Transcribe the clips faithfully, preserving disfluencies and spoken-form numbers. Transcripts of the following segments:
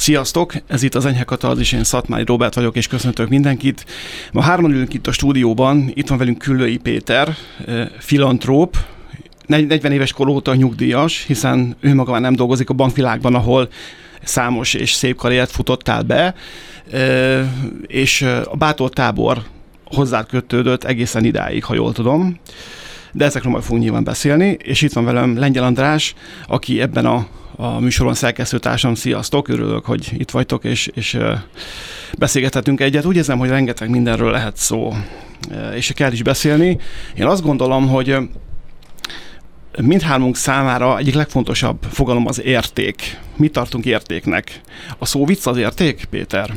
Sziasztok! Ez itt az Enyhe Katarzis, én Szatmári Róbert vagyok, és köszöntök mindenkit. Ma hárman ülünk itt a stúdióban, itt van velünk Küllői Péter, filantróp, negyven éves kor óta nyugdíjas, hiszen ő maga már nem dolgozik a bankvilágban, ahol számos és szép karriert futottál be, és a Bátor tábor hozzád kötődött egészen idáig, ha jól tudom. De ezekről majd fogunk nyilván beszélni, és itt van velem Lengyel András, aki ebben a, a műsoron szerkesztőtársam. Sziasztok, örülök, hogy itt vagytok, és, és beszélgethetünk egyet. Úgy érzem, hogy rengeteg mindenről lehet szó, és kell is beszélni. Én azt gondolom, hogy mindhármunk számára egyik legfontosabb fogalom az érték. Mit tartunk értéknek? A szó vicc az érték, Péter?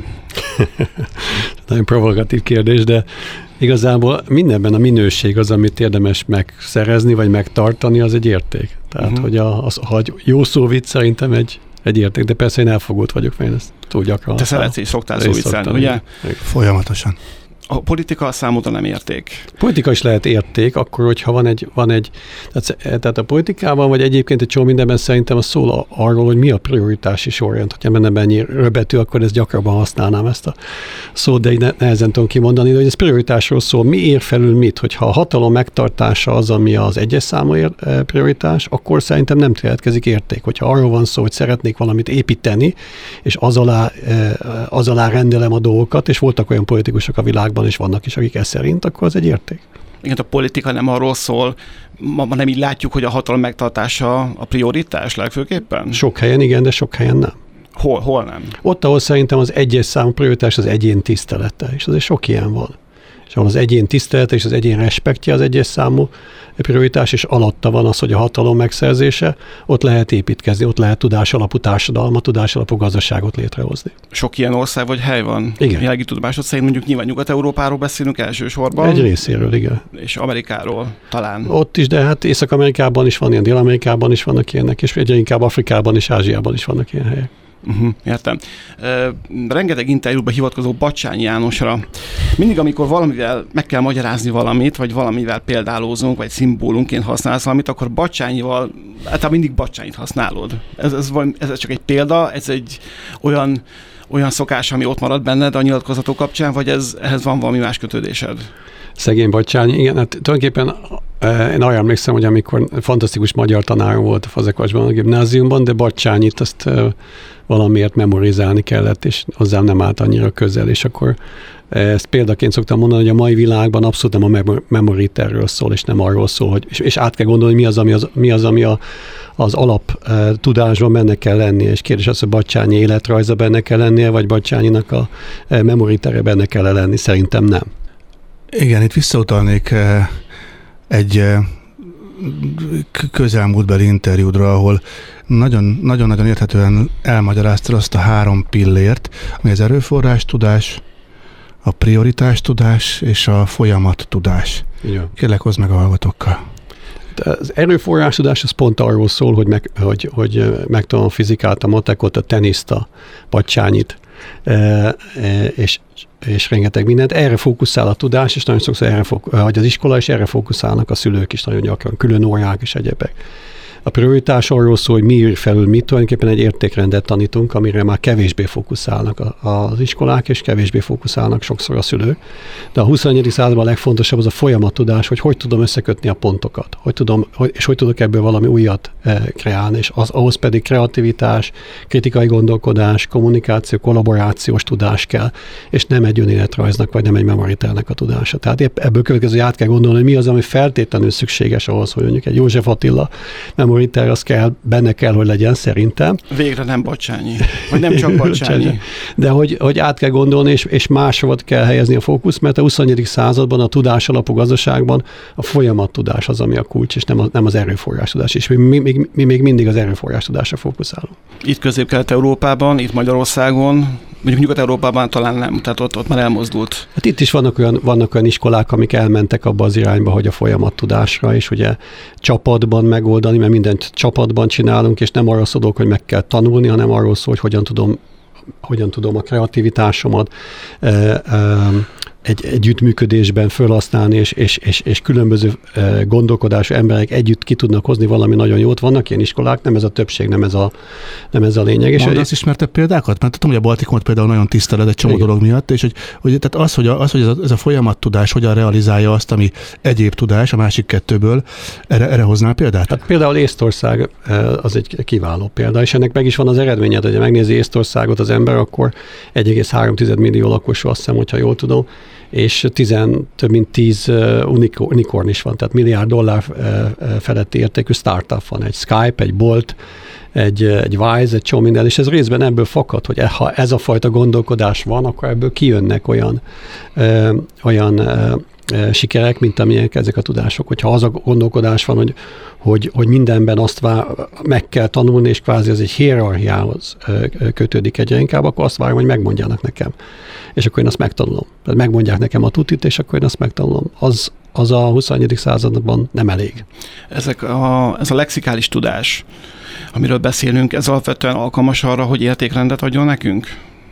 Nagyon provokatív kérdés, de igazából mindenben a minőség az, amit érdemes megszerezni, vagy megtartani, az egy érték. Tehát, uh-huh. hogy a, az, ha jó szó vicc szerintem egy, egy érték, de persze én elfogult vagyok, mert én ezt túl gyakran. Te szeretsz és szoktál szó viccelni, ugye? Folyamatosan. A politika számodra nem érték. Politika is lehet érték, akkor, hogyha van egy, van egy tehát, tehát a politikában, vagy egyébként egy csomó mindenben szerintem az szól arról, hogy mi a prioritási sorrend. Hogyha benne mennyi röbetű, akkor ezt gyakrabban használnám ezt a szót, de így nehezen tudom kimondani, de hogy ez prioritásról szól, mi ér felül mit, hogyha a hatalom megtartása az, ami az egyes számú ér, prioritás, akkor szerintem nem keletkezik érték. Hogyha arról van szó, hogy szeretnék valamit építeni, és az alá, az alá rendelem a dolgokat, és voltak olyan politikusok a világban, és vannak is, akik ez szerint, akkor az egy érték. Igen, a politika nem arról szól, ma, ma nem így látjuk, hogy a hatalom megtartása a prioritás legfőképpen? Sok helyen igen, de sok helyen nem. Hol, hol nem? Ott, ahol szerintem az egyes számú prioritás az egyén tisztelete, és azért sok ilyen van. És ahol az egyén tisztelete és az egyén respektje az egyes számú prioritás, és alatta van az, hogy a hatalom megszerzése, ott lehet építkezni, ott lehet tudásalapú társadalmat, tudásalapú gazdaságot létrehozni. Sok ilyen ország vagy hely van? Igen. Jelenlegi tudomásod szerint mondjuk nyilván Nyugat-Európáról beszélünk elsősorban. Egy részéről, igen. És Amerikáról talán. Ott is, de hát Észak-Amerikában is van ilyen, Dél-Amerikában is vannak ilyenek, és egyre inkább Afrikában és Ázsiában is vannak ilyen helyek. Uh-huh, értem. Uh, rengeteg interjúban hivatkozó Batthyány Jánosra. Mindig, amikor valamivel meg kell magyarázni valamit, vagy valamivel példálózunk, vagy szimbólumként használsz valamit, akkor Battyányival, hát mindig Battyányit használod. Ez, ez, ez csak egy példa, ez egy olyan, olyan szokás, ami ott marad benned a nyilatkozatok kapcsán, vagy ez, ehhez van valami más kötődésed? Szegény Batthyány, igen, hát tulajdonképpen én arra emlékszem, hogy amikor fantasztikus magyar tanárom volt a Fazekas-ban, a gimnáziumban, de Battyányit azt valamiért memorizálni kellett, és hozzám nem állt annyira közel, és akkor ezt példaként szoktam mondani, hogy a mai világban abszolút nem a memoriterről szól, és nem arról szól, hogy, és, és át kell gondolni, mi az, ami az, mi az, ami a, az alap e, tudásban benne kell lennie, és kérdés az, hogy Battyányi életrajza benne kell lennie, vagy Battyányinak a e, memoritere benne kell lenni, szerintem nem. Igen, itt visszautalnék e, egy e, közelmúltbeli interjúdra, ahol nagyon-nagyon érthetően elmagyaráztad azt a három pillért, ami az erőforrás tudás, a prioritás tudás és a folyamat tudás. Igen. Kérlek, hozd meg a hallgatókkal. Az erőforrás tudás az pont arról szól, hogy, meg, hogy, hogy megtanulom a fizikát, a matekot, a teniszt, a Battyányit, e, e, és, és rengeteg mindent. Erre fókuszál a tudás, és nagyon sokszor erre fókuszál, hogy az iskola, és erre fókuszálnak a szülők is nagyon gyakran, külön órák és egyebek. A prioritás arról szól, hogy mi ír felül mit, tulajdonképpen egy értékrendet tanítunk, amire már kevésbé fókuszálnak az iskolák, és kevésbé fókuszálnak sokszor a szülők. De a huszonegyedik században a legfontosabb az a folyamattudás, hogy hogy tudom összekötni a pontokat, hogy tudom, hogy, és hogy tudok ebből valami újat e, kreálni, és az, ahhoz pedig kreativitás, kritikai gondolkodás, kommunikáció, kollaborációs tudás kell, és nem egy önéletrajznak, vagy nem egy memoriternek a tudása. Tehát ebből következő át kell gondolni, hogy mi az, ami feltétlenül szükséges ahhoz, hogy mondjuk egy József Attila memoriter, az kell, benne kell, hogy legyen szerintem. Végre nem Batthyányi, vagy nem csak Batthyányi. De hogy, hogy át kell gondolni, és, és máshova kell helyezni a fókusz, mert a huszonegyedik században a tudás alapú gazdaságban a folyamattudás az, ami a kulcs, és nem, a, nem az erőforrás tudás. És mi, mi, mi, mi még mindig az erőforrás tudásra fókuszálunk. Itt Közép-Kelet-Európában, itt Magyarországon, mondjuk Nyugat-Európában talán nem, tehát ott, ott már elmozdult. Hát itt is vannak olyan, vannak olyan iskolák, amik elmentek abba az irányba, hogy a folyamattudásra, és ugye csapatban megoldani, mert mindent csapatban csinálunk, és nem arról szól, hogy meg kell tanulni, hanem arról szól, hogy hogyan tudom, hogyan tudom a kreativitásomat, egy együttműködésben felhasználni, és, és, és, és különböző gondolkodású emberek együtt ki tudnak hozni valami nagyon jót. Vannak ilyen iskolák, nem ez a többség, nem ez a, nem ez a lényeg. Mondd az ismertebb példákat? Mert tudom, hogy a Baltikumot például nagyon tiszteled egy csomó igen. dolog miatt, és hogy, hogy tehát az, hogy, a, az, hogy ez, a, ez a folyamattudás hogyan realizálja azt, ami egyéb tudás a másik kettőből, erre, erre hoznál példát? Hát például Észtország az egy kiváló példa, és ennek meg is van az eredménye, hogy megnézi Észtországot az ember, akkor egy egész három millió lakosú, azt hiszem, hogyha jól tudom, és tizen, több mint tíz unikorn is van, tehát milliárd dollár feletti értékű startup van, egy Skype, egy Bolt, egy, egy Wise, egy csomó minden, és ez részben ebből fakad, hogy ha ez a fajta gondolkodás van, akkor ebből kijönnek olyan, ö, olyan ö, sikerek, mint amilyenek ezek a tudások. Hogyha az a gondolkodás van, hogy, hogy, hogy mindenben azt vár, meg kell tanulni, és kvázi ez egy hierarchiához kötődik egyre inkább, akkor azt várom, hogy megmondjanak nekem. És akkor én azt megtanulom. Tehát megmondják nekem a tutit, és akkor én azt megtanulom. Az, az a huszonegyedik században nem elég. Ezek a, ez a lexikális tudás, amiről beszélünk, ez alapvetően alkalmas arra, hogy értékrendet adjon nekünk?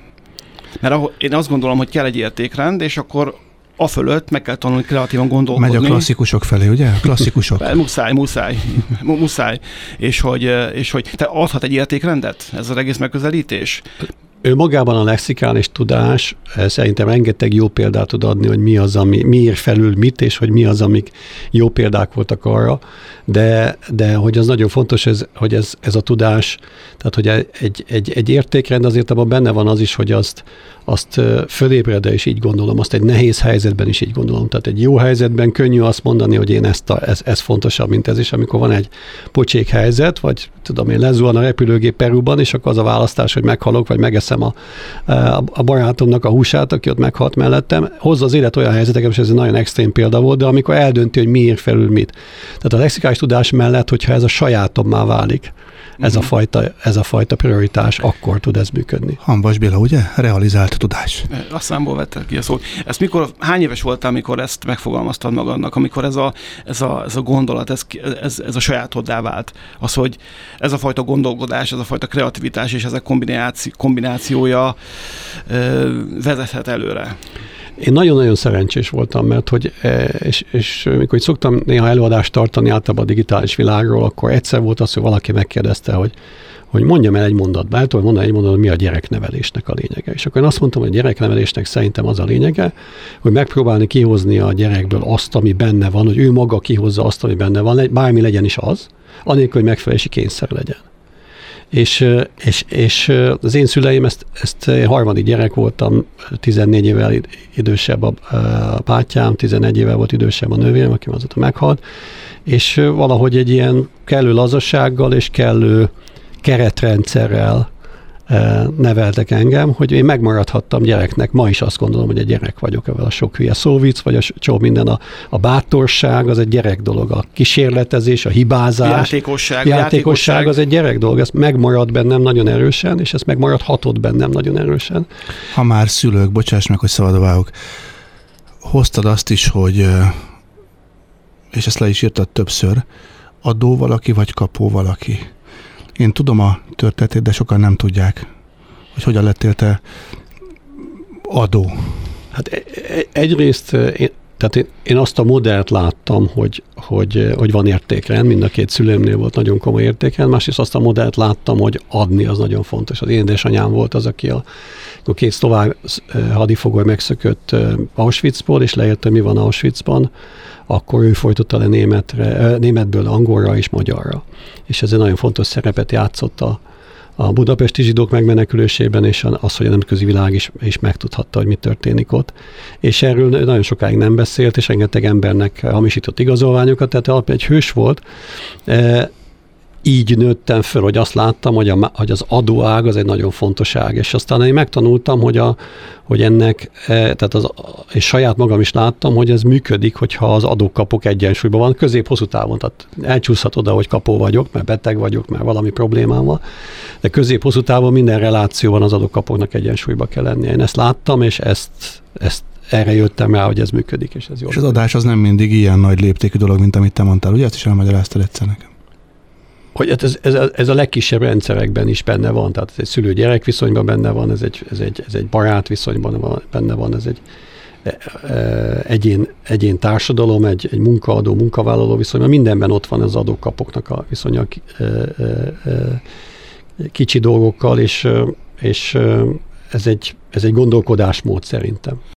Mert ahol, én azt gondolom, hogy kell egy értékrend, és akkor a fölött meg kell tanulni kreatívan gondolkodni. Megy a klasszikusok felé, ugye? Klasszikusok. muszáj, muszáj, muszáj. És hogy, és hogy te adhat egy értékrendet ez az egész megközelítés? Ő magában a lexikális tudás szerintem rengeteg jó példát tud adni, hogy mi az, ami, mi ír felül mit, és hogy mi az, amik jó példák voltak arra, de, de hogy az nagyon fontos, ez, hogy ez, ez a tudás, tehát hogy egy, egy, egy értékrend azért abban benne van az is, hogy azt, azt fölébredve is így gondolom, azt egy nehéz helyzetben is így gondolom. Tehát egy jó helyzetben könnyű azt mondani, hogy én ezt a, ez, ez fontosabb, mint ez is, amikor van egy pocsék helyzet, vagy tudom én, lezuhan a repülőgép Perúban, és akkor az a választás, hogy meghalok, vagy megeszem a, a barátomnak a húsát, aki ott meghalt mellettem. Hozza az élet olyan helyzeteket, és ez egy nagyon extrém példa volt, de amikor eldönti, hogy mi ír felül mit. Tehát a lexikális tudás mellett, hogyha ez a sajátommá válik, ez, uh-huh. a fajta, ez a fajta prioritás, akkor tud ez működni. Hanvas Béla, ugye? Realizált tudás. A számból vetted ki a szót. Ezt mikor, hány éves voltál, amikor ezt megfogalmaztad magadnak, amikor ez a, ez a, ez a gondolat, ez, ez, ez a sajátoddá vált? Az, hogy ez a fajta gondolkodás, ez a fajta kreativitás és ezek kombináció, kombinációja ö, vezethet előre. Én nagyon-nagyon szerencsés voltam, mert hogy, és, és mikor szoktam néha előadást tartani általában a digitális világról, akkor egyszer volt az, hogy valaki megkérdezte, hogy, hogy mondjam el egy mondatban, el tudom mondani egy mondatban, mi a gyereknevelésnek a lényege. És akkor én azt mondtam, hogy a gyereknevelésnek szerintem az a lényege, hogy megpróbálni kihozni a gyerekből azt, ami benne van, hogy ő maga kihozza azt, ami benne van, bármi legyen is az, anélkül, hogy megfelelési kényszer legyen. És, és, és az én szüleim, ezt, ezt harmadik gyerek voltam, tizennégy évvel idősebb a, a bátyám, tizenegy évvel volt idősebb a nővérem, aki azóta meghalt, és valahogy egy ilyen kellő lazassággal és kellő keretrendszerrel neveltek engem, hogy én megmaradhattam gyereknek. Ma is azt gondolom, hogy egy gyerek vagyok, ezzel a sok hülye szóvic, vagy a csomó minden, a, a bátorság, az egy gyerek dolog, a kísérletezés, a hibázás, játékosság, játékosság, játékosság az egy gyerek dolog, ez megmarad bennem nagyon erősen, és ez megmaradhatott bennem nagyon erősen. Ha már szülők, bocsáss meg, hogy szabadba vágok, hoztad azt is, hogy, és ezt le is írtad többször, adó valaki, vagy kapó valaki. Én tudom a történetét, de sokan nem tudják, hogy hogyan lettél te adó. Hát egyrészt én, tehát én, én azt a modellt láttam, hogy, hogy, hogy van értékrend, mind a két szülőmnél volt nagyon komoly értékrend, másrészt azt a modellt láttam, hogy adni az nagyon fontos. Az én édesanyám volt az, aki a, a két szlovák hadifogoly megszökött Auschwitzból, és leírta, mi van Auschwitzban, akkor ő folytotta le németre, németből angolra és magyarra. És ez egy nagyon fontos szerepet játszott a, a budapesti zsidók megmenekülésében, és az, hogy a nemzetközi világ is, is megtudhatta, hogy mi történik ott. És erről nagyon sokáig nem beszélt, és rengeteg embernek hamisított igazolványokat, tehát alapján egy hős volt. E, így nőttem föl, hogy azt láttam, hogy, a, hogy az adóág az egy nagyon fontos ág, és aztán én megtanultam, hogy, a, hogy ennek, tehát az, és saját magam is láttam, hogy ez működik, hogyha az adókapok egyensúlyban van, közép-hosszú távon, tehát elcsúszhat oda, hogy kapó vagyok, mert beteg vagyok, mert valami problémám van, de közép-hosszú távon minden relációban az adókapoknak egyensúlyba kell lennie. Én ezt láttam, és ezt, ezt erre jöttem rá, hogy ez működik, és ez jó. És az adás az nem mindig ilyen nagy léptékű dolog, mint amit te mondtál, ugye? Ezt is elmagyaráztad egyszer nekem. Hogy ez, ez, ez a legkisebb rendszerekben is benne van, tehát ez egy szülő-gyerek viszonyban benne van, ez egy, ez egy, ez egy barát viszonyban van, benne van, ez egy, egyén, egyén társadalom, egy, egy munkaadó, munkavállaló viszonyban, mindenben ott van az adókapoknak a viszonya kicsi dolgokkal, és, és ez egy, ez egy gondolkodásmód szerintem.